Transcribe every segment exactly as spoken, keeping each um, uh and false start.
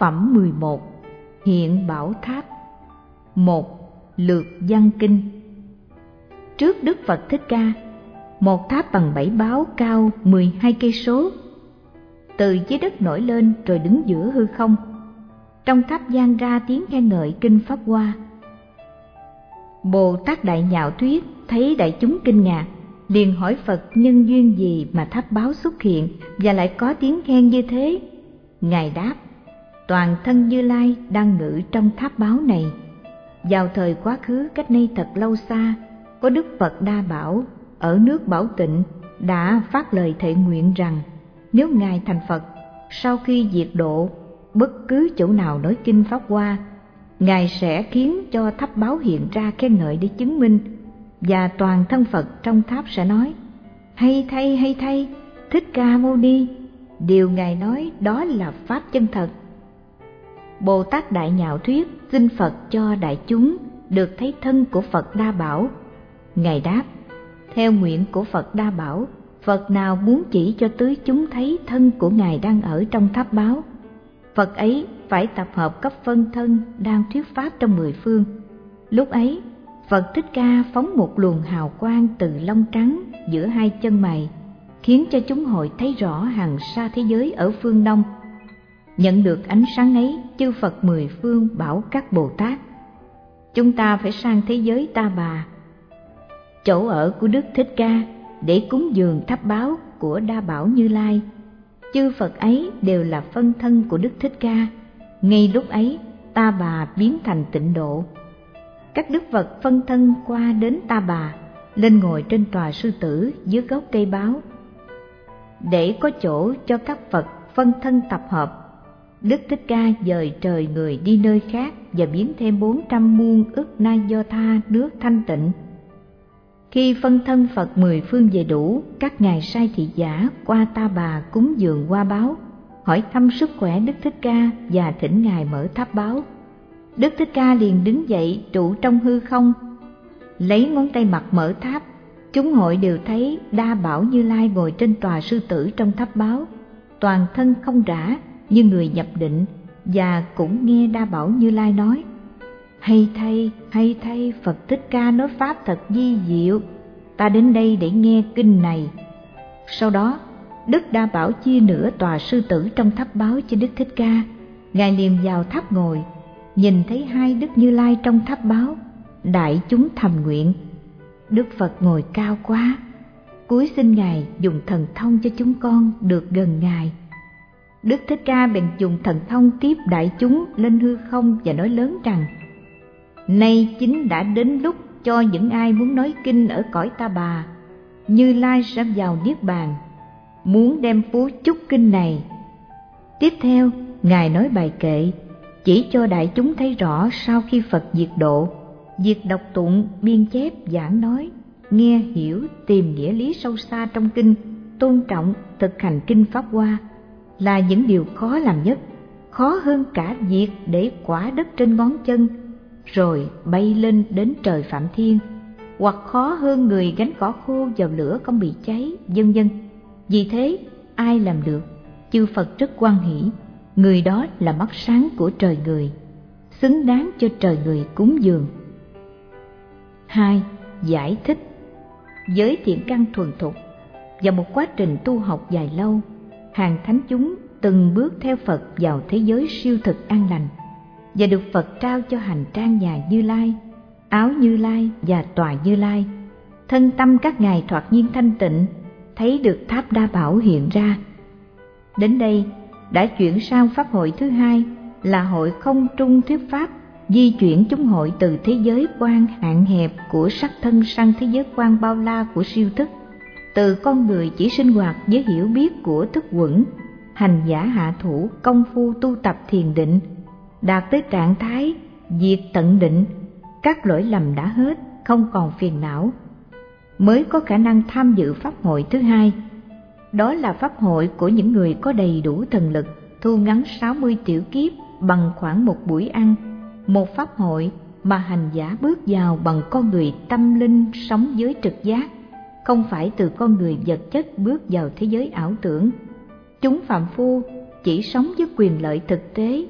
Phẩm mười một. Hiện Bảo Tháp. Một. Lược Văn Kinh. Trước Đức Phật Thích Ca, một tháp bằng bảy báo cao mười hai cây số, từ dưới đất nổi lên rồi đứng giữa hư không. Trong tháp vang ra tiếng khen ngợi kinh Pháp Hoa. Bồ Tát Đại Nhạo Thuyết thấy đại chúng kinh ngạc, liền hỏi Phật nhân duyên gì mà tháp báo xuất hiện và lại có tiếng khen như thế. Ngài đáp: toàn thân Như Lai đang ngự trong tháp báo này. Vào thời quá khứ cách nay thật lâu xa, có Đức Phật Đa Bảo ở nước Bảo Tịnh đã phát lời thệ nguyện rằng nếu Ngài thành Phật, sau khi diệt độ bất cứ chỗ nào nói kinh Pháp Hoa, Ngài sẽ khiến cho tháp báo hiện ra khen ngợi để chứng minh, và toàn thân Phật trong tháp sẽ nói: hay thay, hay thay, Thích Ca Mâu Ni, điều Ngài nói đó là pháp chân thật. Bồ Tát Đại Nhạo Thuyết xin Phật cho đại chúng được thấy thân của Phật Đa Bảo. Ngài đáp: theo nguyện của Phật Đa Bảo, Phật nào muốn chỉ cho tứ chúng thấy thân của Ngài đang ở trong tháp báo, Phật ấy phải tập hợp cấp phân thân đang thuyết pháp trong mười phương. Lúc ấy, Phật Thích Ca phóng một luồng hào quang từ lông trắng giữa hai chân mày, khiến cho chúng hội thấy rõ hàng sa thế giới ở phương Đông. Nhận được ánh sáng ấy, chư Phật mười phương bảo các Bồ Tát: chúng ta phải sang thế giới Ta Bà, chỗ ở của Đức Thích Ca, để cúng dường tháp báo của Đa Bảo Như Lai. Chư Phật ấy đều là phân thân của Đức Thích Ca. Ngay lúc ấy, Ta Bà biến thành Tịnh Độ. Các đức Phật phân thân qua đến Ta Bà, lên ngồi trên tòa sư tử dưới gốc cây báo, để có chỗ cho các Phật phân thân tập hợp. Đức Thích Ca dời trời người đi nơi khác và biến thêm bốn trăm muôn ức na do tha nước thanh tịnh. Khi phân thân Phật mười phương về đủ, các ngài sai thị giả qua Ta Bà cúng dường hoa báo, hỏi thăm sức khỏe Đức Thích Ca và thỉnh ngài mở tháp báo. Đức Thích Ca liền đứng dậy trụ trong hư không, lấy ngón tay mặt mở tháp. Chúng hội đều thấy Đa Bảo Như Lai ngồi trên tòa sư tử trong tháp báo, toàn thân không rã như người nhập định, và cũng nghe Đa Bảo Như Lai nói: hay thay, hay thay, Phật Thích Ca nói pháp thật vi diệu, ta đến đây để nghe kinh này. Sau đó, Đức Đa Bảo chia nửa tòa sư tử trong tháp báo cho Đức Thích Ca. Ngài liền vào tháp ngồi, nhìn thấy hai Đức Như Lai trong tháp báo. Đại chúng thầm nguyện: Đức Phật ngồi cao quá, cúi xin Ngài dùng thần thông cho chúng con được gần Ngài. Đức Thích Ca bèn dùng thần thông tiếp đại chúng lên hư không và nói lớn rằng: nay chính đã đến lúc cho những ai muốn nói kinh ở cõi Ta Bà, Như Lai sẽ vào niết bàn, muốn đem phú chúc kinh này. Tiếp theo, Ngài nói bài kệ, chỉ cho đại chúng thấy rõ sau khi Phật diệt độ, việc đọc tụng, biên chép, giảng nói, nghe hiểu, tìm nghĩa lý sâu xa trong kinh, tôn trọng, thực hành kinh Pháp Hoa là những điều khó làm nhất, khó hơn cả việc để quả đất trên ngón chân rồi bay lên đến trời Phạm Thiên, hoặc khó hơn người gánh cỏ khô vào lửa không bị cháy, vân vân. Vì thế, ai làm được, chư Phật rất hoan hỷ, người đó là mắt sáng của trời người, xứng đáng cho trời người cúng dường. Hai. Giải thích. Với thiện căn thuần thục và một quá trình tu học dài lâu, hàng thánh chúng từng bước theo Phật vào thế giới siêu thực an lành, và được Phật trao cho hành trang nhà Như Lai, áo Như Lai và tòa Như Lai. Thân tâm các ngài thoạt nhiên thanh tịnh, thấy được tháp Đa Bảo hiện ra. Đến đây đã chuyển sang pháp hội thứ hai, là hội không trung thuyết pháp, di chuyển chúng hội từ thế giới quan hạn hẹp của sắc thân sang thế giới quan bao la của siêu thức, từ con người chỉ sinh hoạt với hiểu biết của thức uẩn, hành giả hạ thủ công phu tu tập thiền định, đạt tới trạng thái diệt tận định, các lỗi lầm đã hết, không còn phiền não, mới có khả năng tham dự pháp hội thứ hai. Đó là pháp hội của những người có đầy đủ thần lực, thu ngắn sáu mươi tiểu kiếp bằng khoảng một buổi ăn, một pháp hội mà hành giả bước vào bằng con người tâm linh sống với trực giác, không phải từ con người vật chất bước vào thế giới ảo tưởng. Chúng phàm phu chỉ sống với quyền lợi thực tế,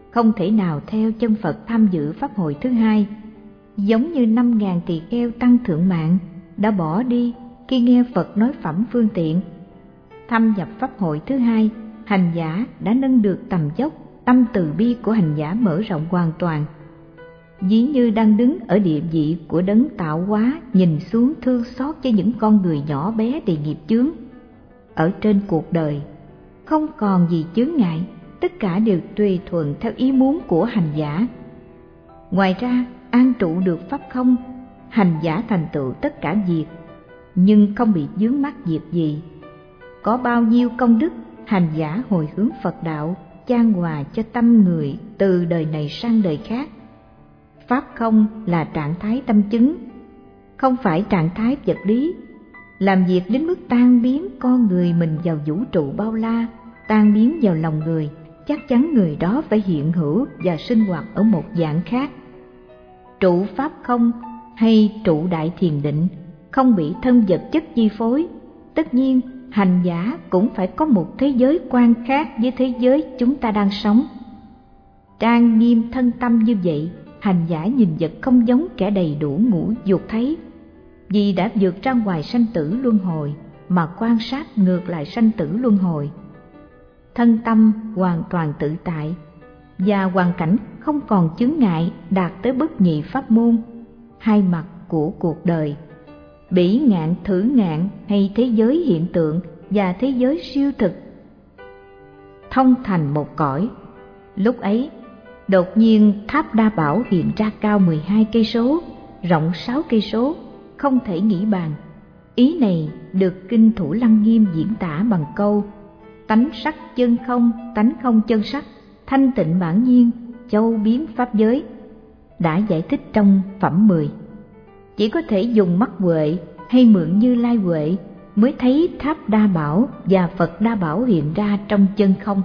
không thể nào theo chân Phật tham dự pháp hội thứ hai. Giống như năm ngàn tỳ kheo tăng thượng mạng đã bỏ đi khi nghe Phật nói phẩm phương tiện. Thâm nhập pháp hội thứ hai, hành giả đã nâng được tầm dốc, tâm từ bi của hành giả mở rộng hoàn toàn. Ví như đang đứng ở địa vị của đấng tạo hóa, nhìn xuống thương xót cho những con người nhỏ bé đầy nghiệp chướng. Ở trên cuộc đời, không còn gì chướng ngại, tất cả đều tùy thuận theo ý muốn của hành giả. Ngoài ra, an trụ được pháp không, hành giả thành tựu tất cả việc, nhưng không bị vướng mắc việc gì. Có bao nhiêu công đức, hành giả hồi hướng Phật đạo, chan hòa cho tâm người từ đời này sang đời khác. Pháp không là trạng thái tâm chứng, không phải trạng thái vật lý. Làm việc đến mức tan biến con người mình vào vũ trụ bao la, tan biến vào lòng người, chắc chắn người đó phải hiện hữu và sinh hoạt ở một dạng khác. Trụ pháp không hay trụ đại thiền định, không bị thân vật chất chi phối. Tất nhiên, hành giả cũng phải có một thế giới quan khác với thế giới chúng ta đang sống. Trang nghiêm thân tâm như vậy, hành giả nhìn vật không giống kẻ đầy đủ ngũ dục thấy, vì đã vượt ra ngoài sanh tử luân hồi mà quan sát ngược lại sanh tử luân hồi. Thân tâm hoàn toàn tự tại và hoàn cảnh không còn chướng ngại, đạt tới bất nhị pháp môn, hai mặt của cuộc đời, bỉ ngạn thử ngạn hay thế giới hiện tượng và thế giới siêu thực, thông thành một cõi. Lúc ấy, đột nhiên tháp Đa Bảo hiện ra cao mười hai cây số, rộng sáu cây số, không thể nghĩ bàn. Ý này được kinh Thủ Lăng Nghiêm diễn tả bằng câu: tánh sắc chân không, tánh không chân sắc, thanh tịnh bản nhiên, châu biến pháp giới, đã giải thích trong phẩm mười. Chỉ có thể dùng mắt huệ hay mượn Như Lai huệ mới thấy tháp Đa Bảo và Phật Đa Bảo hiện ra trong chân không.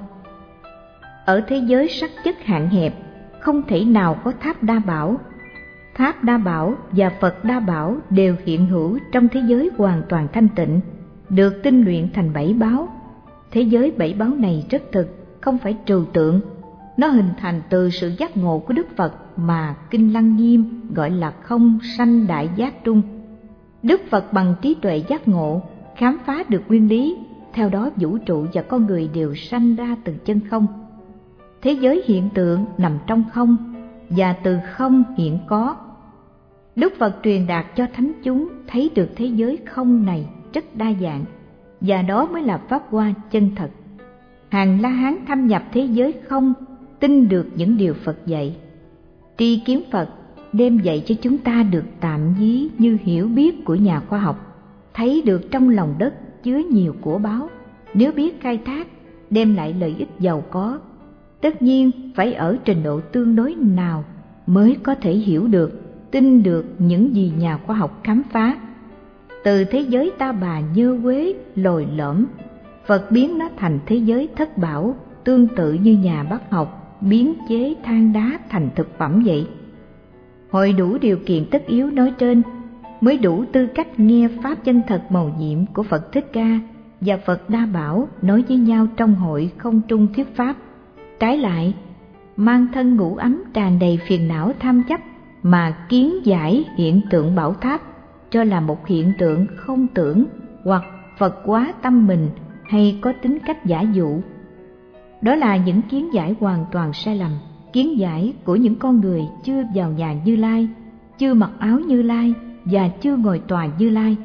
Ở thế giới sắc chất hạn hẹp, không thể nào có tháp Đa Bảo. Tháp Đa Bảo và Phật Đa Bảo đều hiện hữu trong thế giới hoàn toàn thanh tịnh, được tinh luyện thành bảy báo. Thế giới bảy báo này rất thực, không phải trừu tượng. Nó hình thành từ sự giác ngộ của Đức Phật mà Kinh Lăng Nghiêm gọi là không sanh đại giác trung. Đức Phật bằng trí tuệ giác ngộ khám phá được nguyên lý, theo đó vũ trụ và con người đều sanh ra từ chân không. Thế giới hiện tượng nằm trong không, và từ không hiện có. Đức Phật truyền đạt cho thánh chúng thấy được thế giới không này rất đa dạng, và đó mới là pháp hoa chân thật. Hàng La Hán thâm nhập thế giới không, tin được những điều Phật dạy. Tri kiến Phật đem dạy cho chúng ta được tạm ví như hiểu biết của nhà khoa học, thấy được trong lòng đất chứa nhiều của báu, nếu biết khai thác đem lại lợi ích giàu có. Tất nhiên phải ở trình độ tương đối nào mới có thể hiểu được, tin được những gì nhà khoa học khám phá. Từ thế giới ta bà nhơ quế lồi lõm, Phật biến nó thành thế giới thất bảo, tương tự như nhà bác học biến chế than đá thành thực phẩm vậy. Hội đủ điều kiện tất yếu nói trên mới đủ tư cách nghe pháp chân thật mầu nhiệm của Phật Thích Ca và Phật Đa Bảo nói với nhau trong hội không trung thuyết pháp. Trái lại, mang thân ngũ ấm tràn đầy phiền não tham chấp mà kiến giải hiện tượng bảo tháp cho là một hiện tượng không tưởng hoặc Phật hóa tâm mình hay có tính cách giả dụ. Đó là những kiến giải hoàn toàn sai lầm, kiến giải của những con người chưa vào nhà Như Lai, chưa mặc áo Như Lai và chưa ngồi tòa Như Lai.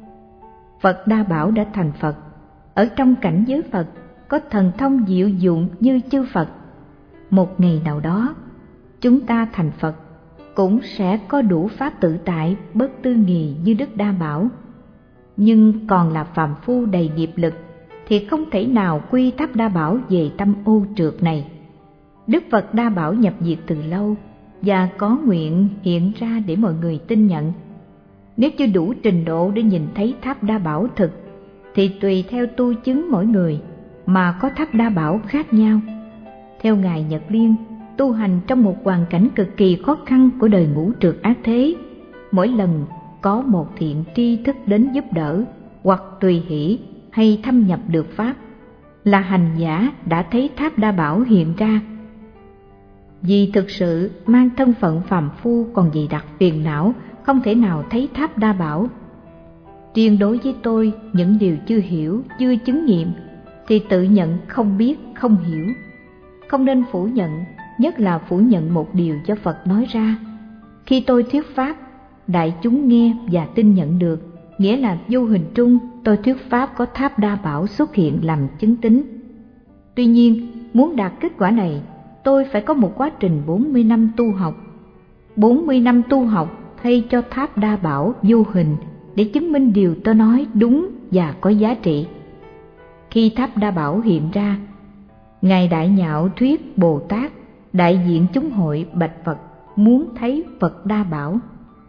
Phật Đa Bảo đã thành Phật, ở trong cảnh giới Phật có thần thông diệu dụng như chư Phật. Một ngày nào đó, chúng ta thành Phật cũng sẽ có đủ pháp tự tại bất tư nghì như Đức Đa Bảo. Nhưng còn là phàm phu đầy nghiệp lực thì không thể nào quy tháp Đa Bảo về tâm ô trượt này. Đức Phật Đa Bảo nhập diệt từ lâu và có nguyện hiện ra để mọi người tin nhận. Nếu chưa đủ trình độ để nhìn thấy tháp Đa Bảo thực thì tùy theo tu chứng mỗi người mà có tháp Đa Bảo khác nhau. Theo Ngài Nhật Liên, tu hành trong một hoàn cảnh cực kỳ khó khăn của đời ngũ trượt ác thế, mỗi lần có một thiện tri thức đến giúp đỡ hoặc tùy hỷ hay thâm nhập được pháp là hành giả đã thấy tháp Đa Bảo hiện ra. Vì thực sự mang thân phận phàm phu còn dày đặc phiền não, không thể nào thấy tháp Đa Bảo. Riêng đối với tôi, những điều chưa hiểu, chưa chứng nghiệm thì tự nhận không biết, không hiểu. Không nên phủ nhận, nhất là phủ nhận một điều do Phật nói ra. Khi tôi thuyết pháp, đại chúng nghe và tin nhận được, nghĩa là vô hình trung tôi thuyết pháp có tháp Đa Bảo xuất hiện làm chứng tín. Tuy nhiên, muốn đạt kết quả này, tôi phải có một quá trình bốn mươi năm tu học. bốn mươi năm tu học thay cho tháp Đa Bảo vô hình để chứng minh điều tôi nói đúng và có giá trị. Khi tháp Đa Bảo hiện ra, Ngài Đại Nhạo Thuyết Bồ Tát đại diện chúng hội bạch Phật muốn thấy Phật Đa Bảo.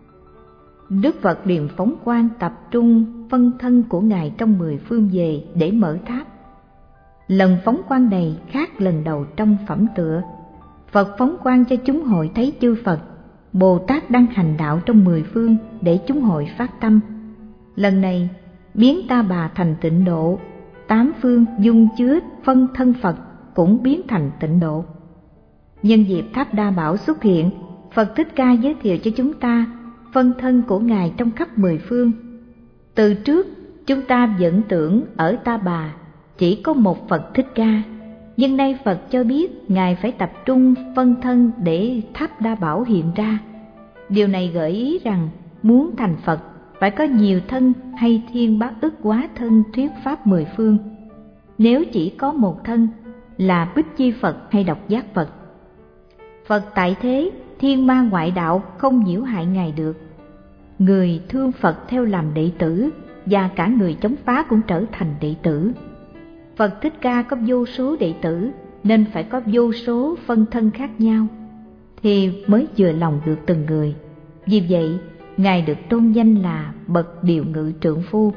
Đức Phật liền phóng quang tập trung phân thân của Ngài trong mười phương về để mở tháp. Lần phóng quang này khác lần đầu trong phẩm tựa. Phật phóng quang cho chúng hội thấy chư Phật, Bồ Tát đang hành đạo trong mười phương để chúng hội phát tâm. Lần này biến Ta Bà thành tịnh độ, tám phương dung chứa phân thân Phật cũng biến thành tịnh độ. Nhân dịp tháp Đa Bảo xuất hiện, Phật Thích Ca giới thiệu cho chúng ta phân thân của Ngài trong khắp mười phương. Từ trước chúng ta vẫn tưởng ở Ta Bà chỉ có một Phật Thích Ca, nhưng nay Phật cho biết Ngài phải tập trung phân thân để tháp Đa Bảo hiện ra. Điều này gợi ý rằng muốn thành Phật phải có nhiều thân hay thiên bát ức quá thân thuyết pháp mười phương. Nếu chỉ có một thân là Bích Chi Phật hay Độc Giác Phật. Phật tại thế, thiên ma ngoại đạo không nhiễu hại Ngài được. Người thương Phật theo làm đệ tử và cả người chống phá cũng trở thành đệ tử. Phật Thích Ca có vô số đệ tử nên phải có vô số phân thân khác nhau thì mới vừa lòng được từng người. Vì vậy, Ngài được tôn danh là bậc điều ngự trượng phu.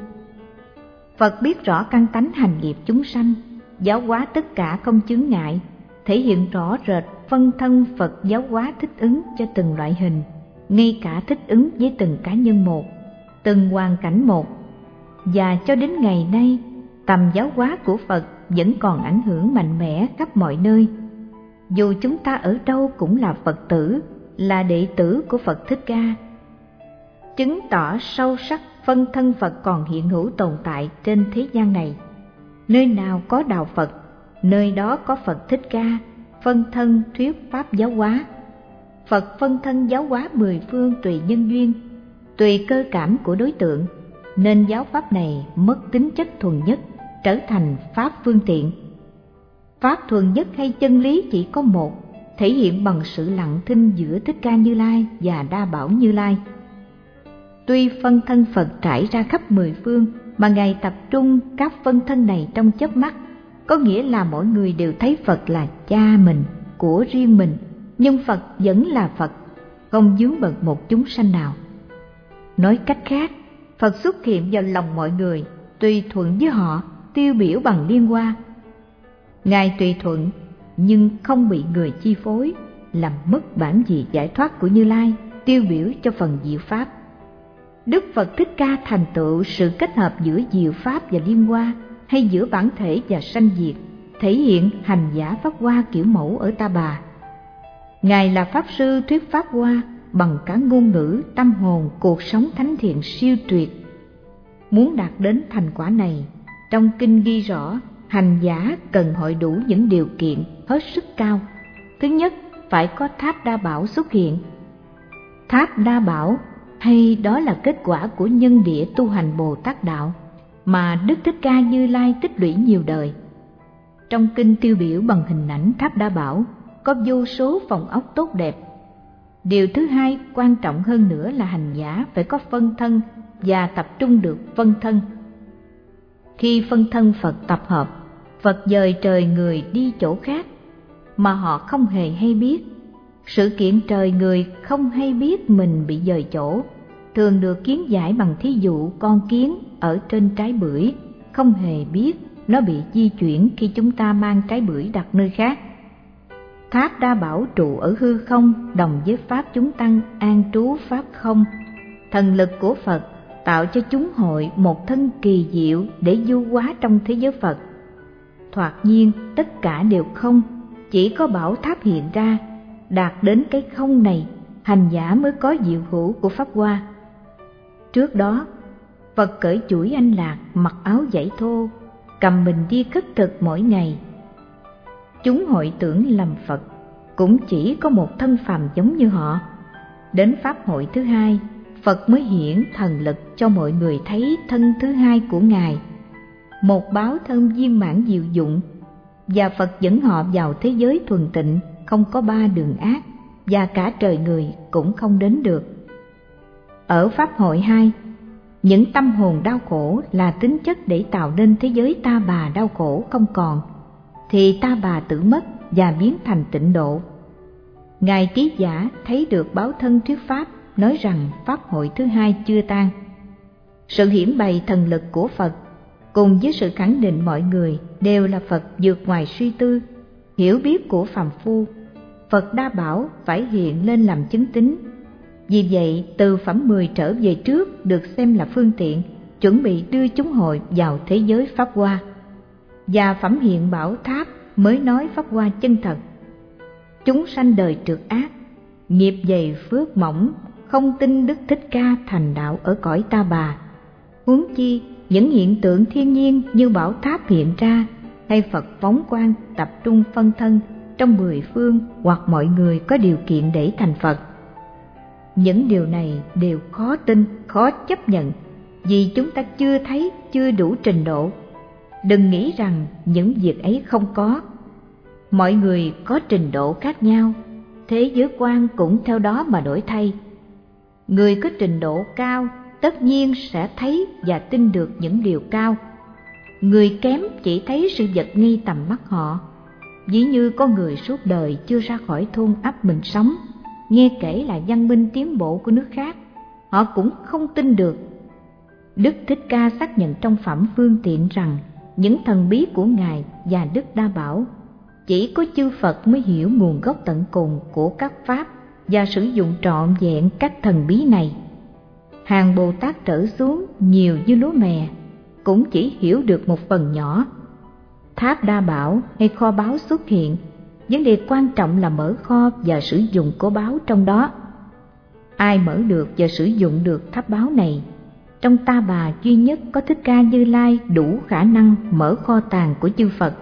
Phật biết rõ căn tánh hành nghiệp chúng sanh, giáo hóa tất cả không chướng ngại, thể hiện rõ rệt phân thân Phật giáo hóa thích ứng cho từng loại hình, ngay cả thích ứng với từng cá nhân một, từng hoàn cảnh một. Và cho đến ngày nay, tầm giáo hóa của Phật vẫn còn ảnh hưởng mạnh mẽ khắp mọi nơi. Dù chúng ta ở đâu cũng là Phật tử, là đệ tử của Phật Thích Ca. Chứng tỏ sâu sắc phân thân Phật còn hiện hữu tồn tại trên thế gian này. Nơi nào có đạo Phật, nơi đó có Phật Thích Ca, phân thân thuyết pháp giáo hóa. Phật phân thân giáo hóa mười phương tùy nhân duyên, tùy cơ cảm của đối tượng, nên giáo pháp này mất tính chất thuần nhất, trở thành pháp phương tiện. Pháp thuần nhất hay chân lý chỉ có một, thể hiện bằng sự lặng thinh giữa Thích Ca Như Lai và Đa Bảo Như Lai. Tuy phân thân Phật trải ra khắp mười phương, mà Ngài tập trung các phân thân này trong chớp mắt, có nghĩa là mỗi người đều thấy Phật là cha mình, của riêng mình, nhưng Phật vẫn là Phật, không vướng bận một chúng sanh nào. Nói cách khác, Phật xuất hiện vào lòng mọi người, tùy thuận với họ, tiêu biểu bằng liên hoa. Ngài tùy thuận, nhưng không bị người chi phối, làm mất bản vị giải thoát của Như Lai, tiêu biểu cho phần diệu pháp. Đức Phật Thích Ca thành tựu sự kết hợp giữa diệu pháp và liên hoa, hay giữa bản thể và sanh diệt, thể hiện hành giả pháp hoa kiểu mẫu ở Ta Bà. Ngài là pháp sư thuyết pháp hoa bằng cả ngôn ngữ, tâm hồn, cuộc sống thánh thiện siêu tuyệt. Muốn đạt đến thành quả này, trong kinh ghi rõ hành giả cần hội đủ những điều kiện hết sức cao. Thứ nhất, phải có tháp Đa Bảo xuất hiện. Tháp Đa Bảo hay đó là kết quả của nhân địa tu hành Bồ Tát đạo mà Đức Thích Ca Như Lai tích lũy nhiều đời. Trong kinh tiêu biểu bằng hình ảnh tháp Đa Bảo có vô số phòng ốc tốt đẹp. Điều thứ hai quan trọng hơn nữa là hành giả phải có phân thân và tập trung được phân thân. Khi phân thân Phật tập hợp, Phật dời trời người đi chỗ khác mà họ không hề hay biết. Sự kiện trời người không hay biết mình bị dời chỗ thường được kiến giải bằng thí dụ con kiến ở trên trái bưởi không hề biết nó bị di chuyển khi chúng ta mang trái bưởi đặt nơi khác. Tháp Đa Bảo trụ ở hư không đồng với pháp chúng tăng an trú pháp không. Thần lực của Phật tạo cho chúng hội một thân kỳ diệu để du hóa trong thế giới Phật. Thoạt nhiên tất cả đều không, chỉ có bảo tháp hiện ra, đạt đến cái không này, hành giả mới có diệu hữu của Pháp Hoa. Trước đó, Phật cởi chuỗi anh lạc, mặc áo dãy thô, cầm mình đi khất thực mỗi ngày. Chúng hội tưởng lầm Phật cũng chỉ có một thân phàm giống như họ. Đến Pháp hội thứ hai, Phật mới hiển thần lực cho mọi người thấy thân thứ hai của Ngài, một báo thân viên mãn diệu dụng, và Phật dẫn họ vào thế giới thuần tịnh, không có ba đường ác, và cả trời người cũng không đến được. Ở Pháp hội hai, những tâm hồn đau khổ là tính chất để tạo nên thế giới ta bà đau khổ không còn, thì ta bà tự mất và biến thành tịnh độ. Ngài Trí Giả thấy được báo thân thuyết pháp, nói rằng Pháp hội thứ hai chưa tan. Sự hiển bày thần lực của Phật cùng với sự khẳng định mọi người đều là Phật vượt ngoài suy tư, hiểu biết của phàm phu. Phật đa bảo phải hiện lên làm chứng tín. Vì vậy, từ phẩm mười trở về trước được xem là phương tiện, chuẩn bị đưa chúng hội vào thế giới Pháp Hoa. Và phẩm hiện bảo tháp mới nói Pháp Hoa chân thật. Chúng sanh đời trượt ác, nghiệp dày phước mỏng, không tin Đức Thích Ca thành đạo ở cõi ta bà. Huống chi những hiện tượng thiên nhiên như bảo tháp hiện ra, hay Phật phóng quang tập trung phân thân trong mười phương, hoặc mọi người có điều kiện để thành Phật. Những điều này đều khó tin, khó chấp nhận, vì chúng ta chưa thấy, chưa đủ trình độ. Đừng nghĩ rằng những việc ấy không có. Mọi người có trình độ khác nhau, thế giới quan cũng theo đó mà đổi thay. Người có trình độ cao tất nhiên sẽ thấy và tin được những điều cao. Người kém chỉ thấy sự vật ngay tầm mắt họ. Ví như có người suốt đời chưa ra khỏi thôn ấp mình sống, nghe kể là văn minh tiến bộ của nước khác, họ cũng không tin được. Đức Thích Ca xác nhận trong phẩm phương tiện rằng những thần bí của Ngài và Đức Đa Bảo chỉ có chư Phật mới hiểu nguồn gốc tận cùng của các pháp và sử dụng trọn vẹn các thần bí này. Hàng Bồ Tát trở xuống nhiều như lúa mè cũng chỉ hiểu được một phần nhỏ. Tháp Đa Bảo hay kho báu xuất hiện, vấn đề quan trọng là mở kho và sử dụng của báu trong đó. Ai mở được và sử dụng được tháp báu này? Trong ta bà duy nhất có Thích Ca Như Lai đủ khả năng mở kho tàng của chư Phật,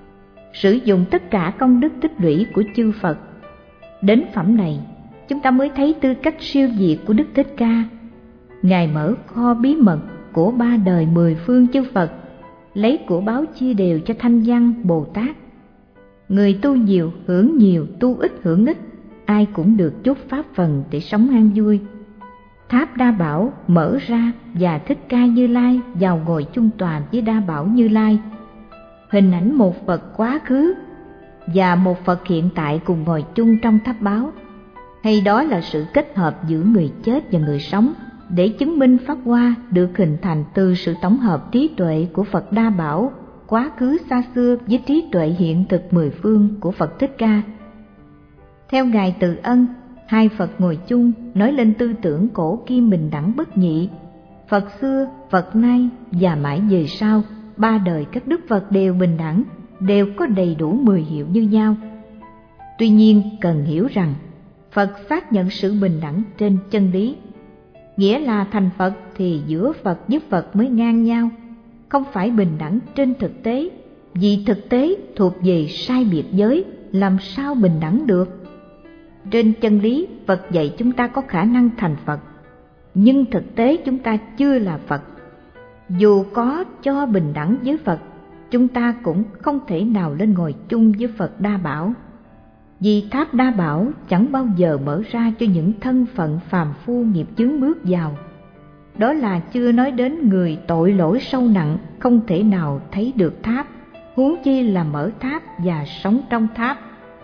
sử dụng tất cả công đức tích lũy của chư Phật. Đến phẩm này, chúng ta mới thấy tư cách siêu việt của Đức Thích Ca. Ngài mở kho bí mật của ba đời mười phương chư Phật, lấy của báo chia đều cho Thanh Văn Bồ Tát. Người tu nhiều hưởng nhiều, tu ít hưởng ít, ai cũng được chút pháp phần để sống an vui. Tháp Đa Bảo mở ra và Thích Ca Như Lai vào ngồi chung tòa với Đa Bảo Như Lai. Hình ảnh một Phật quá khứ và một Phật hiện tại cùng ngồi chung trong tháp báo, hay đó là sự kết hợp giữa người chết và người sống, để chứng minh Pháp Hoa được hình thành từ sự tổng hợp trí tuệ của Phật Đa Bảo quá khứ xa xưa với trí tuệ hiện thực mười phương của Phật Thích Ca. Theo Ngài Từ Ân, hai Phật ngồi chung nói lên tư tưởng cổ kim bình đẳng bất nhị. Phật xưa, Phật nay và mãi về sau, ba đời các đức Phật đều bình đẳng, đều có đầy đủ mười hiệu như nhau. Tuy nhiên cần hiểu rằng Phật xác nhận sự bình đẳng trên chân lý, nghĩa là thành Phật thì giữa Phật với Phật mới ngang nhau, không phải bình đẳng trên thực tế, vì thực tế thuộc về sai biệt giới, làm sao bình đẳng được. Trên chân lý, Phật dạy chúng ta có khả năng thành Phật, nhưng thực tế chúng ta chưa là Phật. Dù có cho bình đẳng với Phật, chúng ta cũng không thể nào lên ngồi chung với Phật Đa Bảo, vì tháp Đa Bảo chẳng bao giờ mở ra cho những thân phận phàm phu nghiệp chướng bước vào. Đó là chưa nói đến người tội lỗi sâu nặng không thể nào thấy được tháp, huống chi là mở tháp và sống trong tháp.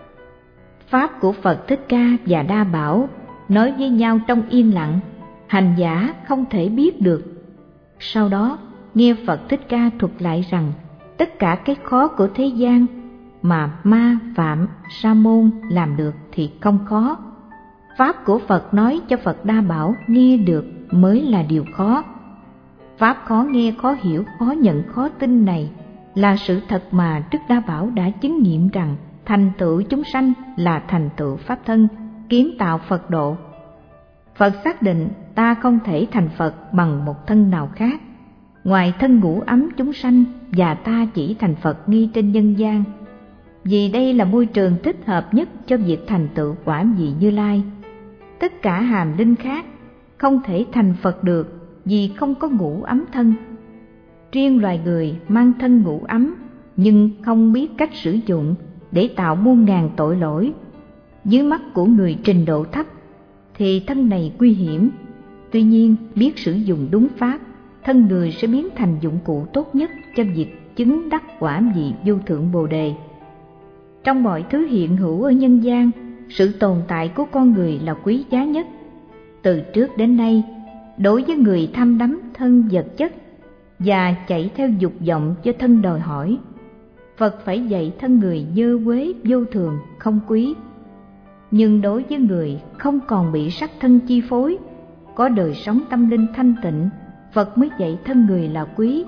Pháp của Phật Thích Ca và Đa Bảo nói với nhau trong yên lặng, hành giả không thể biết được. Sau đó nghe Phật Thích Ca thuật lại rằng tất cả cái khó của thế gian mà ma, phạm, sa môn làm được thì không khó. Pháp của Phật nói cho Phật Đa Bảo nghe được mới là điều khó. Pháp khó nghe, khó hiểu, khó nhận, khó tin này là sự thật mà Đức Đa Bảo đã chứng nghiệm rằng thành tựu chúng sanh là thành tựu pháp thân, kiến tạo Phật độ. Phật xác định ta không thể thành Phật bằng một thân nào khác, ngoài thân ngũ ấm chúng sanh, và ta chỉ thành Phật nghi trên nhân gian. Vì đây là môi trường thích hợp nhất cho việc thành tựu quả vị Như Lai. Tất cả hàm linh khác không thể thành Phật được vì không có ngũ ấm thân. Riêng loài người mang thân ngũ ấm nhưng không biết cách sử dụng để tạo muôn ngàn tội lỗi. Dưới mắt của người trình độ thấp thì thân này nguy hiểm, tuy nhiên biết sử dụng đúng pháp, thân người sẽ biến thành dụng cụ tốt nhất cho việc chứng đắc quả vị vô thượng Bồ Đề. Trong mọi thứ hiện hữu ở nhân gian, sự tồn tại của con người là quý giá nhất. Từ trước đến nay, đối với người tham đắm thân vật chất và chạy theo dục vọng cho thân đòi hỏi, Phật phải dạy thân người dơ quế vô thường, không quý. Nhưng đối với người không còn bị sắc thân chi phối, có đời sống tâm linh thanh tịnh, Phật mới dạy thân người là quý.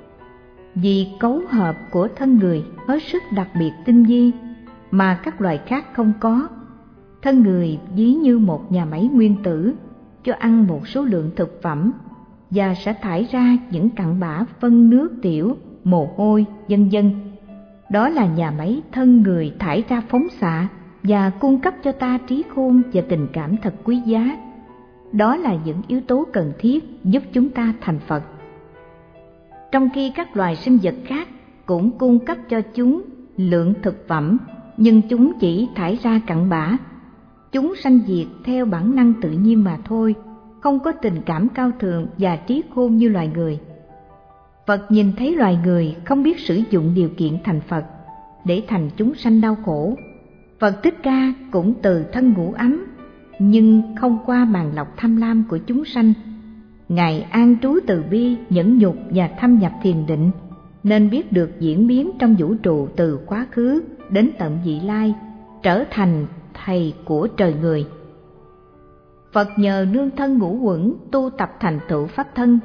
Vì cấu hợp của thân người hết sức đặc biệt tinh vi mà các loài khác không có. Thân người ví như một nhà máy nguyên tử, cho ăn một số lượng thực phẩm và sẽ thải ra những cặn bã phân nước tiểu, mồ hôi, vân vân. Đó là nhà máy thân người thải ra phóng xạ và cung cấp cho ta trí khôn và tình cảm thật quý giá. Đó là những yếu tố cần thiết giúp chúng ta thành Phật. Trong khi các loài sinh vật khác cũng cung cấp cho chúng lượng thực phẩm, nhưng chúng chỉ thải ra cặn bã. Chúng sanh diệt theo bản năng tự nhiên mà thôi, không có tình cảm cao thượng và trí khôn như loài người. Phật nhìn thấy loài người không biết sử dụng điều kiện thành Phật, để thành chúng sanh đau khổ. Phật Thích Ca cũng từ thân ngũ ấm, nhưng không qua màn lọc tham lam của chúng sanh. Ngài an trú từ bi, nhẫn nhục và thâm nhập thiền định, nên biết được diễn biến trong vũ trụ từ quá khứ đến tận vị lai, trở thành thầy của trời người. Phật nhờ nương thân ngũ uẩn tu tập thành tựu pháp thân.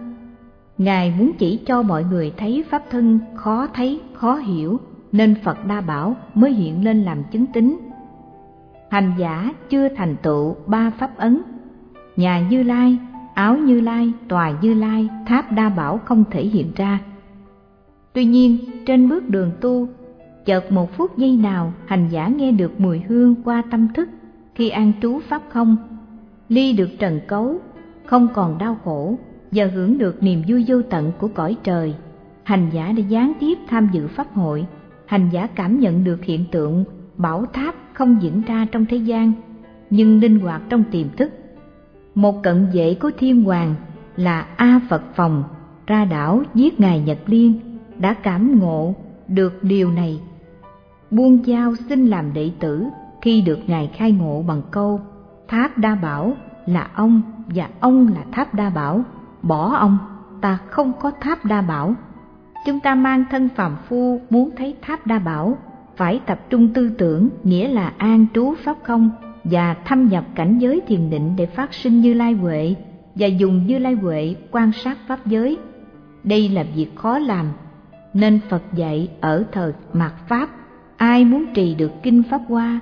Ngài muốn chỉ cho mọi người thấy pháp thân khó thấy, khó hiểu, nên Phật Đa Bảo mới hiện lên làm chứng tín. Hành giả chưa thành tựu ba pháp ấn, nhà Như Lai, áo Như Lai, tòa Như Lai, tháp Đa Bảo không thể hiện ra. Tuy nhiên, trên bước đường tu, chợt một phút giây nào hành giả nghe được mùi hương qua tâm thức khi an trú pháp không, ly được trần cấu, không còn đau khổ và hưởng được niềm vui vô tận của cõi trời. Hành giả đã gián tiếp tham dự pháp hội, hành giả cảm nhận được hiện tượng bảo tháp không diễn ra trong thế gian, nhưng linh hoạt trong tiềm thức. Một cận vệ của thiên hoàng là A Phật Phòng ra đảo giết ngài Nhật Liên đã cảm ngộ được điều này, buông dao xin làm đệ tử khi được ngài khai ngộ bằng câu: Tháp Đa Bảo là ông và ông là Tháp Đa Bảo, bỏ ông ta không có Tháp Đa Bảo. Chúng ta mang thân phàm phu muốn thấy Tháp Đa Bảo, phải tập trung tư tưởng, nghĩa là an trú pháp không và thâm nhập cảnh giới thiền định để phát sinh Như Lai Huệ và dùng Như Lai Huệ quan sát pháp giới. Đây là việc khó làm, nên Phật dạy ở thời mạt Pháp, ai muốn trì được kinh Pháp Hoa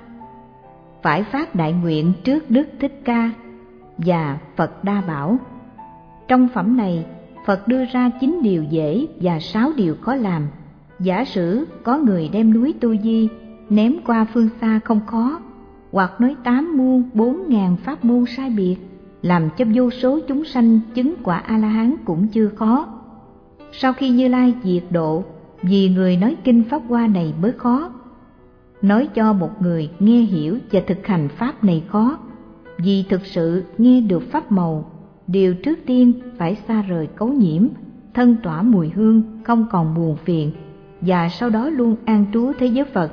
phải phát đại nguyện trước Đức Thích Ca và Phật Đa Bảo. Trong phẩm này, Phật đưa ra chín điều dễ và sáu điều khó làm. Giả sử có người đem núi Tu Di ném qua phương xa không khó, hoặc nói tám muôn bốn ngàn pháp môn sai biệt, làm cho vô số chúng sanh chứng quả A-la-hán cũng chưa khó. Sau khi Như Lai diệt độ, vì người nói kinh Pháp Hoa này mới khó. Nói cho một người nghe hiểu và thực hành pháp này khó, vì thực sự nghe được pháp màu, điều trước tiên phải xa rời cấu nhiễm, thân tỏa mùi hương, không còn buồn phiền, và sau đó luôn an trú thế giới Phật.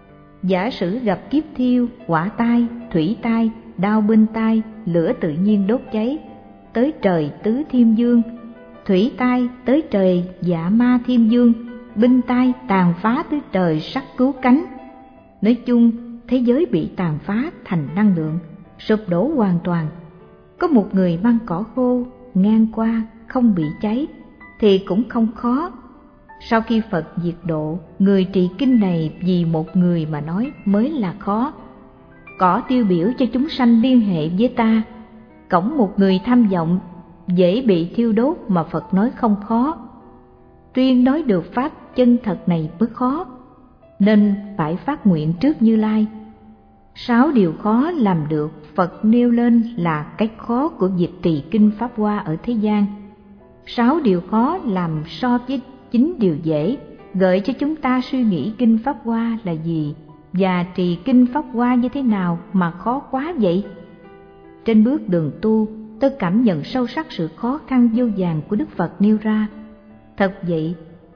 Giả sử gặp kiếp thiêu, hỏa tai, thủy tai, đao binh tai, lửa tự nhiên đốt cháy, tới trời tứ thiên dương, thủy tai tới trời dạ ma thiên dương, binh tai tàn phá tới trời sắc cứu cánh. Nói chung, thế giới bị tàn phá thành năng lượng, sụp đổ hoàn toàn. Có một người mang cỏ khô ngang qua không bị cháy thì cũng không khó. Sau khi Phật diệt độ, người trì kinh này vì một người mà nói mới là khó. Cỏ tiêu biểu cho chúng sanh liên hệ với ta, cõng một người tham vọng dễ bị thiêu đốt mà Phật nói không khó. Tuyên nói được pháp chân thật này mới khó, nên phải phát nguyện trước Như Lai. Sáu điều khó làm được Phật nêu lên là cái khó của việc trì kinh Pháp Hoa ở thế gian. Sáu điều khó làm so với chín điều dễ, gợi cho chúng ta suy nghĩ kinh Pháp Hoa là gì và trì kinh Pháp Hoa như thế nào mà khó quá vậy. Trên bước đường tu, tôi cảm nhận sâu sắc sự khó khăn vô vàn của Đức Phật nêu ra. Thật vậy,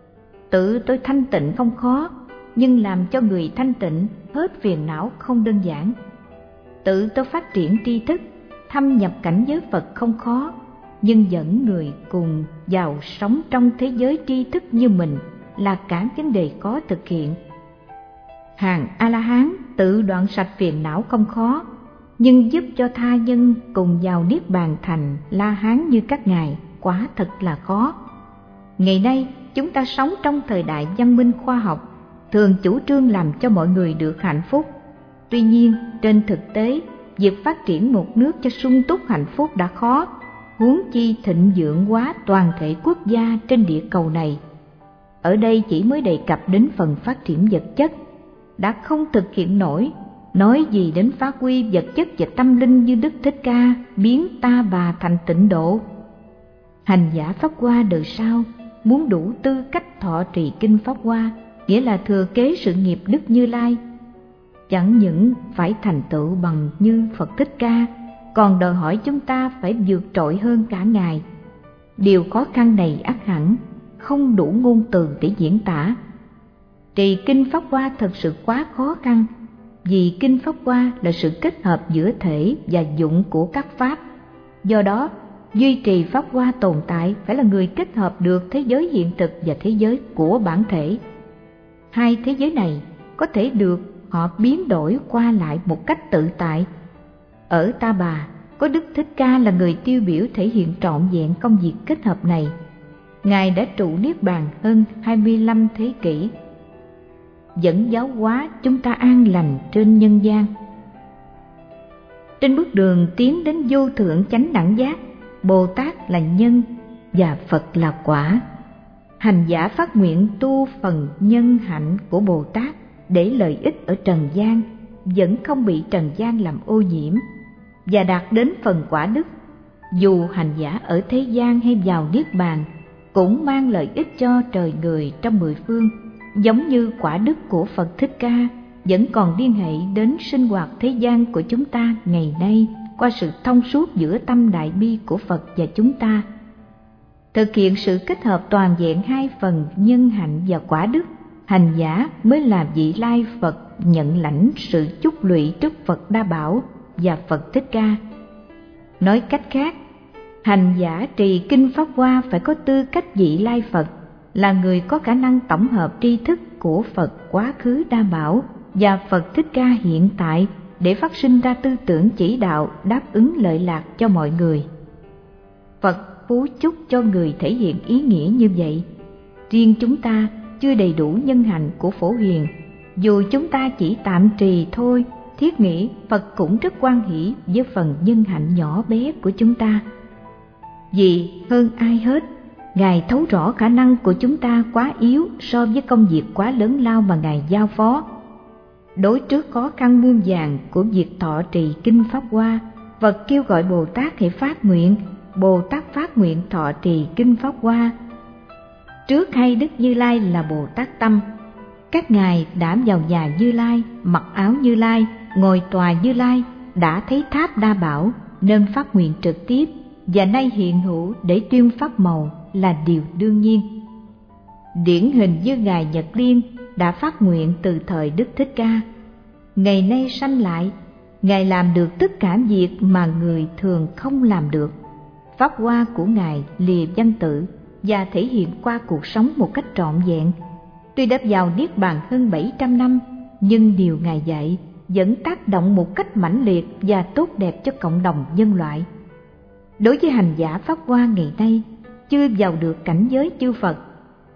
tự tôi thanh tịnh không khó, nhưng làm cho người thanh tịnh hết phiền não không đơn giản. Tự tôi phát triển tri thức, thâm nhập cảnh giới Phật không khó, nhưng dẫn người cùng vào sống trong thế giới tri thức như mình là cả vấn đề khó thực hiện. Hàng A-la-hán tự đoạn sạch phiền não không khó, nhưng giúp cho tha nhân cùng vào niết bàn thành La-hán như các ngài quả thật là khó. Ngày nay chúng ta sống trong thời đại văn minh khoa học, thường chủ trương làm cho mọi người được hạnh phúc. Tuy nhiên, trên thực tế, việc phát triển một nước cho sung túc hạnh phúc đã khó, huống chi thịnh vượng hóa toàn thể quốc gia trên địa cầu này. Ở đây chỉ mới đề cập đến phần phát triển vật chất, đã không thực hiện nổi, nói gì đến phát huy vật chất và tâm linh như Đức Thích Ca biến ta bà thành tịnh độ. Hành giả Pháp Hoa đời sau muốn đủ tư cách thọ trì kinh Pháp Hoa, nghĩa là thừa kế sự nghiệp Đức Như Lai, chẳng những phải thành tựu bằng như Phật Thích Ca, còn đòi hỏi chúng ta phải vượt trội hơn cả ngài. Điều khó khăn này ắt hẳn không đủ ngôn từ để diễn tả. Trì kinh Pháp Hoa thật sự quá khó khăn, vì kinh Pháp Hoa là sự kết hợp giữa thể và dụng của các pháp. Do đó, duy trì Pháp Hoa tồn tại phải là người kết hợp được thế giới hiện thực và thế giới của bản thể. Hai thế giới này có thể được họ biến đổi qua lại một cách tự tại. Ở Ta Bà, có Đức Thích Ca là người tiêu biểu thể hiện trọn vẹn công việc kết hợp này. Ngài đã trụ niết bàn hơn hai mươi lăm thế kỷ, dẫn giáo hóa chúng ta an lành trên nhân gian. Trên bước đường tiến đến vô thượng chánh đẳng giác, Bồ Tát là nhân và Phật là quả. Hành giả phát nguyện tu phần nhân hạnh của Bồ Tát để lợi ích ở trần gian, vẫn không bị trần gian làm ô nhiễm, và đạt đến phần quả đức. Dù hành giả ở thế gian hay vào niết bàn, cũng mang lợi ích cho trời người trong mười phương, giống như quả đức của Phật Thích Ca vẫn còn liên hệ đến sinh hoạt thế gian của chúng ta ngày nay qua sự thông suốt giữa tâm đại bi của Phật và chúng ta. Thực hiện sự kết hợp toàn vẹn hai phần nhân hạnh và quả đức, hành giả mới là vị lai Phật nhận lãnh sự chúc lụy trước Phật Đa Bảo và Phật Thích Ca. Nói cách khác, hành giả trì kinh Pháp Hoa phải có tư cách vị lai Phật, là người có khả năng tổng hợp tri thức của Phật Quá Khứ Đa Bảo và Phật Thích Ca hiện tại để phát sinh ra tư tưởng chỉ đạo đáp ứng lợi lạc cho mọi người. Phật phú chúc cho người thể hiện ý nghĩa như vậy. Riêng chúng ta chưa đầy đủ nhân hạnh của Phổ Hiền, dù chúng ta chỉ tạm trì thôi, thiết nghĩ Phật cũng rất hoan hỷ với phần nhân hạnh nhỏ bé của chúng ta. Vì hơn ai hết, Ngài thấu rõ khả năng của chúng ta quá yếu so với công việc quá lớn lao mà Ngài giao phó. Đối trước khó khăn muôn vàn của việc thọ trì kinh Pháp Hoa, Phật kêu gọi Bồ Tát hãy phát nguyện. Bồ Tát phát nguyện thọ trì kinh Pháp Hoa. Trước hay Đức Như Lai là Bồ Tát Tâm, các ngài đã vào nhà Như Lai, mặc áo Như Lai, ngồi tòa Như Lai, đã thấy tháp Đa Bảo nên phát nguyện trực tiếp, và nay hiện hữu để tuyên pháp màu là điều đương nhiên. Điển hình như ngài Nhật Liên đã phát nguyện từ thời Đức Thích Ca, ngày nay sanh lại, ngài làm được tất cả việc mà người thường không làm được. Pháp Hoa của ngài lìa văn tự và thể hiện qua cuộc sống một cách trọn vẹn. Tuy đã vào niết bàn hơn bảy trăm năm, nhưng điều ngài dạy vẫn tác động một cách mãnh liệt và tốt đẹp cho cộng đồng nhân loại. Đối với hành giả Pháp Hoa ngày nay chưa vào được cảnh giới chư Phật,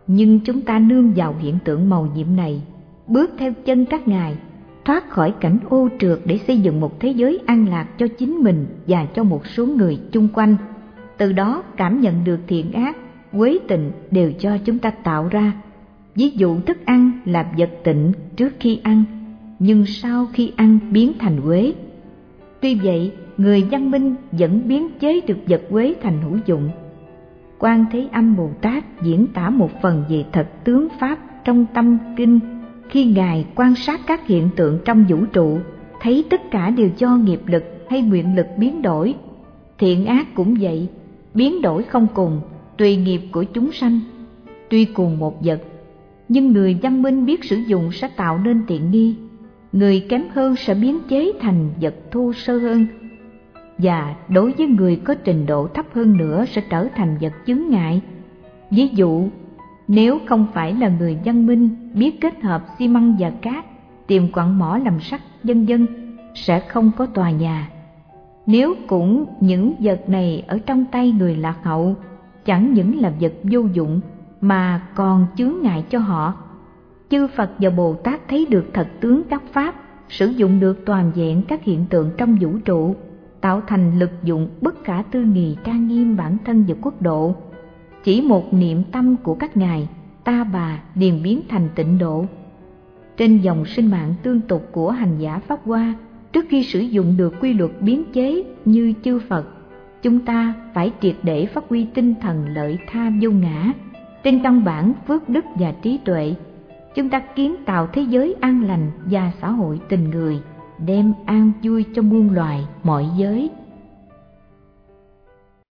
Nhưng chúng ta nương vào hiện tượng mầu nhiệm này, bước theo chân các ngài, thoát khỏi cảnh ô trượt để xây dựng một thế giới an lạc cho chính mình và cho một số người chung quanh. Từ đó cảm nhận được thiện ác, quế tịnh đều do chúng ta tạo ra. Ví dụ thức ăn là vật tịnh trước khi ăn, nhưng sau khi ăn biến thành quế. Tuy vậy, người văn minh vẫn biến chế được vật quế thành hữu dụng. Quan Thế Âm Bồ Tát diễn tả một phần về thật tướng pháp trong tâm kinh khi Ngài quan sát các hiện tượng trong vũ trụ, thấy tất cả đều do nghiệp lực hay nguyện lực biến đổi. Thiện ác cũng vậy, biến đổi không cùng, tùy nghiệp của chúng sanh. Tuy cùng một vật, nhưng người văn minh biết sử dụng sẽ tạo nên tiện nghi, người kém hơn sẽ biến chế thành vật thô sơ hơn, và đối với người có trình độ thấp hơn nữa sẽ trở thành vật chướng ngại. Ví dụ, nếu không phải là người văn minh biết kết hợp xi măng và cát, tìm quặng mỏ làm sắt vân vân, sẽ không có tòa nhà. Nếu cũng những vật này ở trong tay người lạc hậu, chẳng những là vật vô dụng mà còn chướng ngại cho họ. Chư Phật và Bồ Tát thấy được thật tướng các pháp, sử dụng được toàn vẹn các hiện tượng trong vũ trụ, tạo thành lực dụng bất khả tư nghị trang nghiêm bản thân và quốc độ. Chỉ một niệm tâm của các ngài, ta bà liền biến thành tịnh độ. Trên dòng sinh mạng tương tục của hành giả Pháp Hoa, trước khi sử dụng được quy luật biến chế như chư Phật, chúng ta phải triệt để phát huy tinh thần lợi tha vô ngã. Trên căn bản phước đức và trí tuệ, chúng ta kiến tạo thế giới an lành và xã hội tình người, đem an vui cho muôn loài mọi giới.